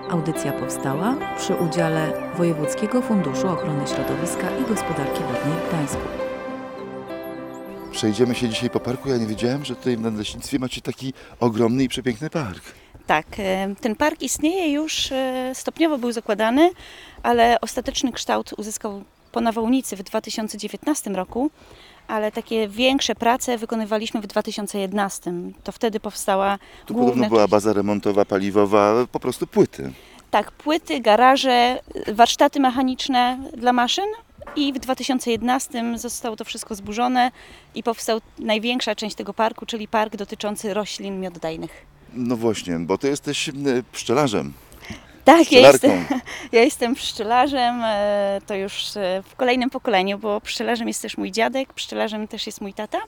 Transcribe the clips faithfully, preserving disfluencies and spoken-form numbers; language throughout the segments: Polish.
Audycja powstała przy udziale Wojewódzkiego Funduszu Ochrony Środowiska i Gospodarki Wodnej w Gdańsku. Przejdziemy się dzisiaj po parku. Ja nie wiedziałem, że tutaj w Nadleśnictwie macie taki ogromny i przepiękny park. Tak, ten park istnieje już, stopniowo był zakładany, ale ostateczny kształt uzyskał po nawałnicy w dwa tysiące dziewiętnastym roku, ale takie większe prace wykonywaliśmy w dwa tysiące jedenastym. To wtedy powstała Tu główna podobno była część. baza remontowa, paliwowa, po prostu płyty. Tak, płyty, garaże, warsztaty mechaniczne dla maszyn i w dwa tysiące jedenastym zostało to wszystko zburzone i powstał największa część tego parku, czyli park dotyczący roślin miododajnych. No właśnie, bo ty jesteś e, pszczelarzem. Tak, ja Pszczelarką. jestem, ja jestem pszczelarzem, e, to już e, w kolejnym pokoleniu, bo pszczelarzem jest też mój dziadek, pszczelarzem też jest mój tata.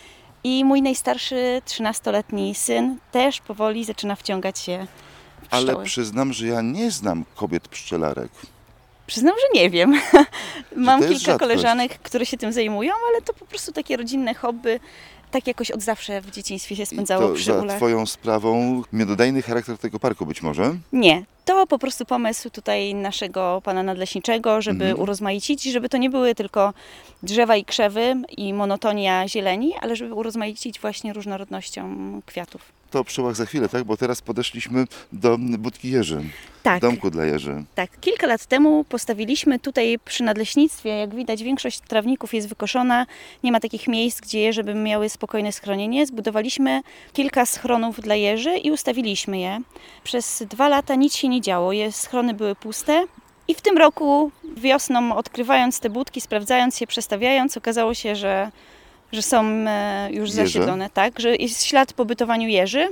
I mój najstarszy, trzynastoletni syn też powoli zaczyna wciągać się w pszczoły. Ale przyznam, że ja nie znam kobiet pszczelarek. Przyznam, że nie wiem. Mam to jest kilka rzadkość. koleżanek, które się tym zajmują, ale to po prostu takie rodzinne hobby. Tak jakoś od zawsze w dzieciństwie się I spędzało to przy za ulach. twoją sprawą miododajny charakter tego parku być może? Nie, to po prostu pomysł tutaj naszego pana nadleśniczego, żeby Mhm. urozmaicić, żeby to nie były tylko drzewa i krzewy i monotonia zieleni, ale żeby urozmaicić właśnie różnorodnością kwiatów. To o pszczołach za chwilę, tak? Bo teraz podeszliśmy do budki jeży, Tak. domku dla jeży. Tak, kilka lat temu postawiliśmy tutaj przy nadleśnictwie, jak widać większość trawników jest wykoszona, nie ma takich miejsc, gdzie jeże by miały spokojne schronienie. Zbudowaliśmy kilka schronów dla jeży i ustawiliśmy je. Przez dwa lata nic się nie działo, je schrony były puste. I w tym roku wiosną, odkrywając te budki, sprawdzając je, przestawiając, okazało się, że, że są e, już Jeże? zasiedlone, tak, że jest ślad po bytowaniu jeży.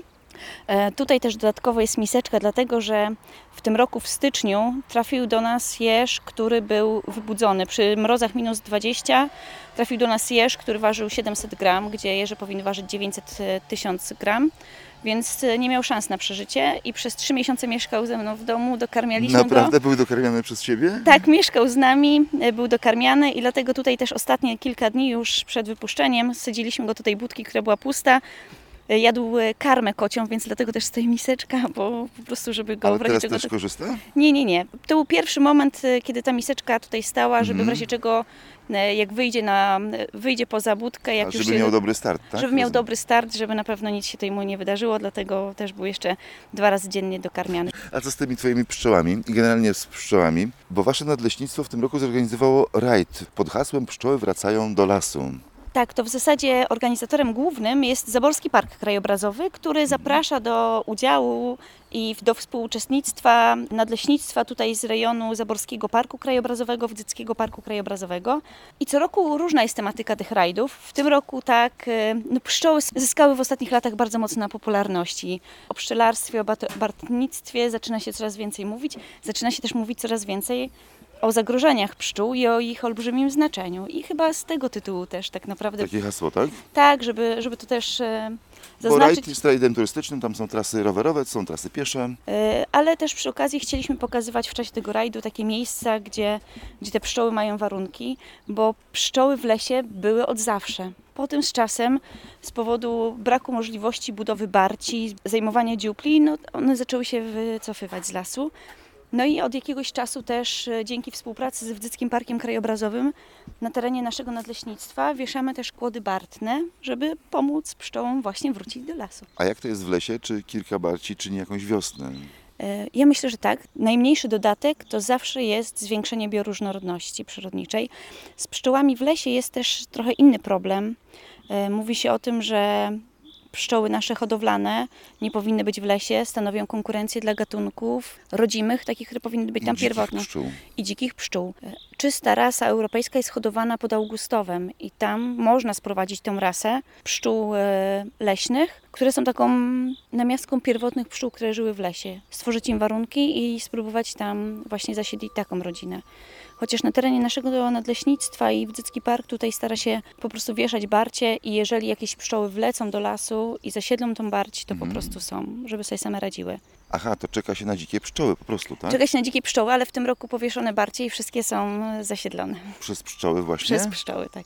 E, Tutaj też dodatkowo jest miseczka, dlatego że w tym roku w styczniu trafił do nas jeż, który był wybudzony. Przy mrozach minus dwadzieścia trafił do nas jeż, który ważył siedemset gram, gdzie jeże powinny ważyć dziewięćset tysięcy gram, więc nie miał szans na przeżycie i przez trzy miesiące mieszkał ze mną w domu, dokarmialiśmy go. Naprawdę były dokarmiane przez ciebie? Tak, mieszkał z nami, był dokarmiany i dlatego tutaj też ostatnie kilka dni już przed wypuszczeniem sadziliśmy go do tej budki, która była pusta. Jadł karmę kocią, więc dlatego też stoi miseczka, bo po prostu, żeby go Ale w razie teraz czego... też korzysta? Nie, nie, nie. To był pierwszy moment, kiedy ta miseczka tutaj stała, żeby Mhm. w razie czego, jak wyjdzie, na, wyjdzie poza budkę, jak A już żeby się... miał dobry start, tak? Żeby miał Rozumiem. dobry start, żeby na pewno nic się tutaj mu nie wydarzyło, dlatego też był jeszcze dwa razy dziennie dokarmiany. A co z tymi twoimi pszczołami i generalnie z pszczołami? Bo wasze nadleśnictwo w tym roku zorganizowało rajd pod hasłem Pszczoły wracają do lasu. Tak, to w zasadzie organizatorem głównym jest Zaborski Park Krajobrazowy, który zaprasza do udziału i do współuczestnictwa nadleśnictwa tutaj z rejonu Zaborskiego Parku Krajobrazowego, Wdzickiego Parku Krajobrazowego. I co roku różna jest tematyka tych rajdów. W tym roku tak, no, pszczoły zyskały w ostatnich latach bardzo mocno na popularności. O pszczelarstwie, o bat- bartnictwie zaczyna się coraz więcej mówić. Zaczyna się też mówić coraz więcej o zagrożeniach pszczół i o ich olbrzymim znaczeniu. I chyba z tego tytułu też tak naprawdę, Takie hasło, tak? tak, żeby, żeby to też e, Bo zaznaczyć, rajd jest rajdem turystycznym, tam są trasy rowerowe, są trasy piesze. e, ale też przy okazji chcieliśmy pokazywać w czasie tego rajdu takie miejsca, gdzie, gdzie te pszczoły mają warunki, bo pszczoły w lesie były od zawsze. Potem z czasem, z powodu braku możliwości budowy barci, zajmowania dziupli, no, one zaczęły się wycofywać z lasu. No i od jakiegoś czasu też e, dzięki współpracy z Wdzickim Parkiem Krajobrazowym na terenie naszego nadleśnictwa wieszamy też kłody bartne, żeby pomóc pszczołom właśnie wrócić do lasu. A jak to jest w lesie? Czy kilka barci czyni jakąś wiosnę? E, Ja myślę, że tak. Najmniejszy dodatek to zawsze jest zwiększenie bioróżnorodności przyrodniczej. Z pszczołami w lesie jest też trochę inny problem. E, Mówi się o tym, że pszczoły nasze hodowlane nie powinny być w lesie, stanowią konkurencję dla gatunków rodzimych, takich, które powinny być tam Dzikich pierwotnie. pszczół. I dzikich pszczół. Czysta rasa europejska jest hodowana pod Augustowem i tam można sprowadzić tę rasę pszczół e, leśnych, które są taką namiastką pierwotnych pszczół, które żyły w lesie. Stworzyć im warunki i spróbować tam właśnie zasiedlić taką rodzinę. Chociaż na terenie naszego nadleśnictwa i Wdzicki Park tutaj stara się po prostu wieszać barcie i jeżeli jakieś pszczoły wlecą do lasu i zasiedlą tą barć, to po prostu są, żeby sobie same radziły. Aha, to czeka się na dzikie pszczoły po prostu, tak? Czeka się na dzikie pszczoły, ale w tym roku powieszone barcie i wszystkie są zasiedlone. Przez pszczoły właśnie? Przez pszczoły, tak.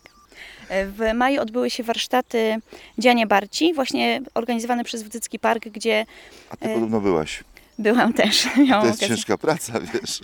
W maju odbyły się warsztaty dziania barci, właśnie organizowane przez Wdzicki Park, gdzie A ty podobno byłaś. Byłam też. Miałam To jest okazję. ciężka praca, wiesz.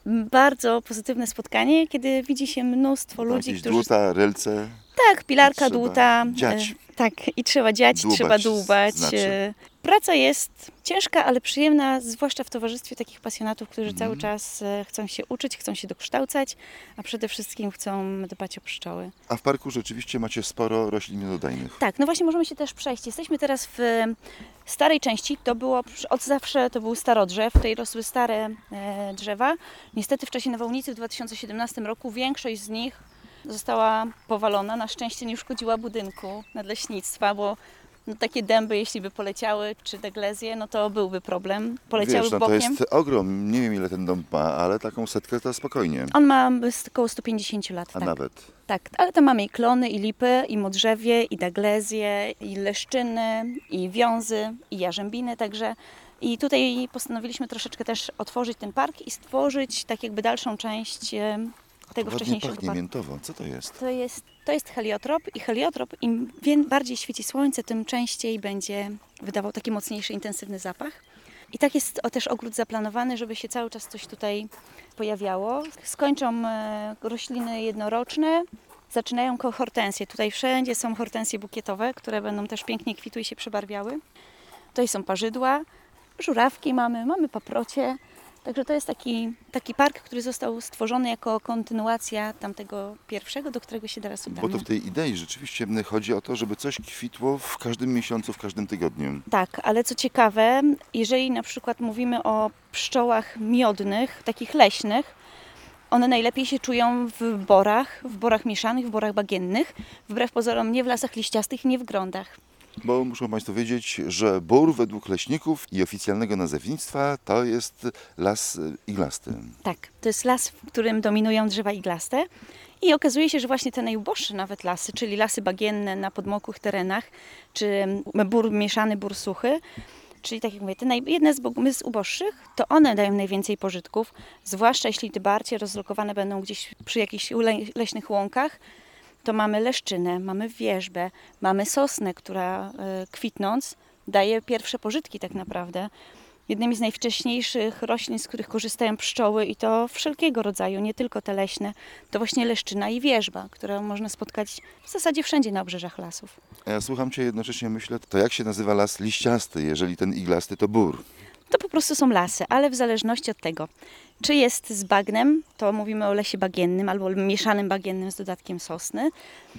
Bardzo pozytywne spotkanie, kiedy widzi się mnóstwo ludzi, Jakieś którzy... dłuta, relce, Tak, pilarka, trzeba dłuta. dziać. e, Tak, i trzeba dziać, Dłubać trzeba dłubać. znaczy. e. Praca jest ciężka, ale przyjemna, zwłaszcza w towarzystwie takich pasjonatów, którzy Mhm. cały czas e, chcą się uczyć, chcą się dokształcać, a przede wszystkim chcą dbać o pszczoły. a w parku rzeczywiście macie sporo roślin miododajnych. Tak, no właśnie możemy się też przejść. Jesteśmy teraz w e, starej części. To było przy- od zawsze to był starodrzew. Tutaj rosły stare e, drzewa. Niestety w czasie nawałnicy w dwa tysiące siedemnastym roku większość z nich została powalona. Na szczęście nie uszkodziła budynku nadleśnictwa, bo no, takie dęby, jeśli by poleciały, czy deglezje, no to byłby problem. Poleciały Wiesz, no to bokiem. jest ogrom, nie wiem ile ten dom ma, ale taką setkę to spokojnie. On ma około sto pięćdziesiąt lat. A tak. nawet. Tak, ale tam mamy i klony, i lipy, i modrzewie, i daglezje, i leszczyny, i wiązy, i jarzębiny, także i tutaj postanowiliśmy troszeczkę też otworzyć ten park i stworzyć tak jakby dalszą część e, tego Ładnie wcześniejszego pachnie parku. miętowo. Co to jest? To jest, to jest heliotrop i heliotrop im wie- bardziej świeci słońce, tym częściej będzie wydawał taki mocniejszy, intensywny zapach. I tak jest o, też ogród zaplanowany, żeby się cały czas coś tutaj pojawiało. Skończą e, rośliny jednoroczne, zaczynają ko- hortensje. Tutaj wszędzie są hortensje bukietowe, które będą też pięknie kwitły i się przebarwiały. Tutaj są parzydła, żurawki mamy, mamy paprocie. Także to jest taki, taki park, który został stworzony jako kontynuacja tamtego pierwszego, do którego się teraz udamy. Bo to w tej idei rzeczywiście chodzi o to, żeby coś kwitło w każdym miesiącu, w każdym tygodniu. Tak, ale co ciekawe, jeżeli na przykład mówimy o pszczołach miodnych, takich leśnych, one najlepiej się czują w borach, w borach mieszanych, w borach bagiennych, wbrew pozorom nie w lasach liściastych i nie w grądach. Bo muszą Państwo wiedzieć, że bór według leśników i oficjalnego nazewnictwa to jest las y, iglasty. Tak, to jest las, w którym dominują drzewa iglaste i okazuje się, że właśnie te najuboższe nawet lasy, czyli lasy bagienne na podmokłych terenach, czy bór mieszany, bór suchy, czyli tak jak mówię, te naj, jedne z, bo- z uboższych, to one dają najwięcej pożytków, zwłaszcza jeśli te barcie rozlokowane będą gdzieś przy jakichś ule- leśnych łąkach, to mamy leszczynę, mamy wierzbę, mamy sosnę, która e, kwitnąc daje pierwsze pożytki tak naprawdę. Jednymi z najwcześniejszych roślin, z których korzystają pszczoły i to wszelkiego rodzaju, nie tylko te leśne, to właśnie leszczyna i wierzba, którą można spotkać w zasadzie wszędzie na obrzeżach lasów. A ja słucham Cię jednocześnie myślę, to jak się nazywa las liściasty, jeżeli ten iglasty to bór? To po prostu są lasy, ale w zależności od tego, czy jest z bagnem, to mówimy o lesie bagiennym albo mieszanym bagiennym z dodatkiem sosny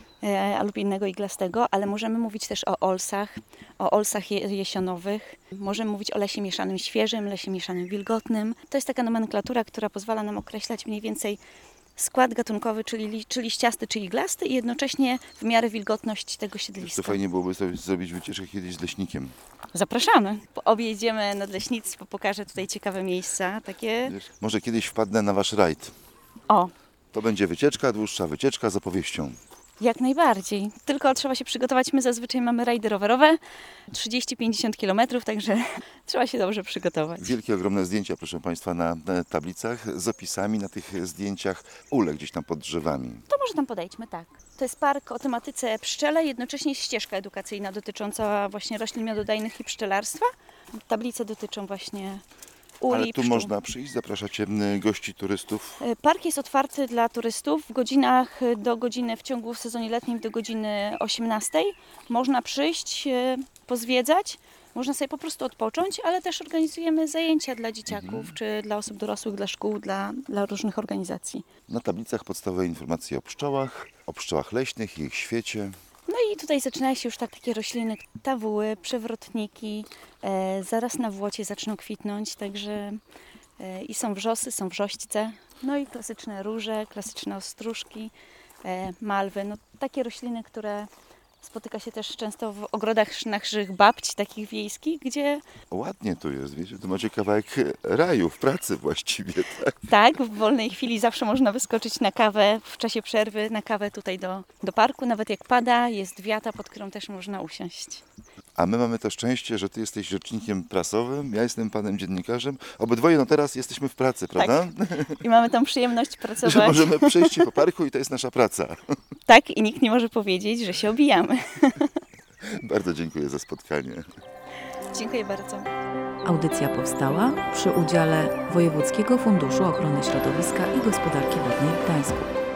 e, lub innego iglastego, ale możemy mówić też o olsach, o olsach je, jesionowych, możemy mówić o lesie mieszanym świeżym, lesie mieszanym wilgotnym. To jest taka nomenklatura, która pozwala nam określać mniej więcej skład gatunkowy, czyli, li- czy liściasty, czy iglasty i jednocześnie w miarę wilgotność tego To siedliska. fajnie byłoby sobie zrobić wycieczkę kiedyś z leśnikiem. Zapraszamy. Objedziemy nadleśnictwo, pokażę tutaj ciekawe miejsca, takie... Wiesz, może kiedyś wpadnę na Wasz rajd. O, To będzie wycieczka, dłuższa wycieczka z opowieścią. jak najbardziej. Tylko trzeba się przygotować. My zazwyczaj mamy rajdy rowerowe, trzydzieści do pięćdziesięciu kilometrów, także trzeba się dobrze przygotować. Wielkie, ogromne zdjęcia, proszę Państwa, na, na tablicach z opisami na tych zdjęciach ule gdzieś tam pod drzewami. To może tam podejdźmy, tak. To jest park o tematyce pszczele, jednocześnie ścieżka edukacyjna dotycząca właśnie roślin miododajnych i pszczelarstwa. Tablice dotyczą właśnie uli Ale i tu pszczół. można przyjść, zapraszacie m, gości, turystów. Park jest otwarty dla turystów w godzinach do godziny, w ciągu w sezonie letnim do godziny osiemnastej. Można przyjść, e, pozwiedzać, można sobie po prostu odpocząć, ale też organizujemy zajęcia dla dzieciaków, czy dla osób dorosłych, dla szkół, dla, dla różnych organizacji. Na tablicach podstawowe informacje o pszczołach, o pszczołach leśnych i ich świecie. No i tutaj zaczynają się już tak, takie rośliny, tawuły, przewrotniki, e, zaraz na włocie zaczną kwitnąć, także e, i są wrzosy, są wrzośćce, no i klasyczne róże, klasyczne ostróżki, e, malwy, no takie rośliny, które spotyka się też często w ogrodach naszych babci, takich wiejskich, gdzie Ładnie tu jest, wiecie, tu macie kawałek raju w pracy właściwie, tak? tak, w wolnej chwili zawsze można wyskoczyć na kawę, w czasie przerwy na kawę tutaj do, do parku, nawet jak pada, jest wiata, pod którą też można usiąść. A my mamy to szczęście, że Ty jesteś rzecznikiem prasowym, ja jestem panem dziennikarzem. Obydwoje no teraz jesteśmy w pracy, prawda? I mamy tą przyjemność Że pracować. możemy przejść po parku i to jest nasza praca. Tak, i nikt nie może powiedzieć, że się obijamy. Bardzo dziękuję za spotkanie. Dziękuję bardzo. Audycja powstała przy udziale Wojewódzkiego Funduszu Ochrony Środowiska i Gospodarki Wodnej w Gdańsku.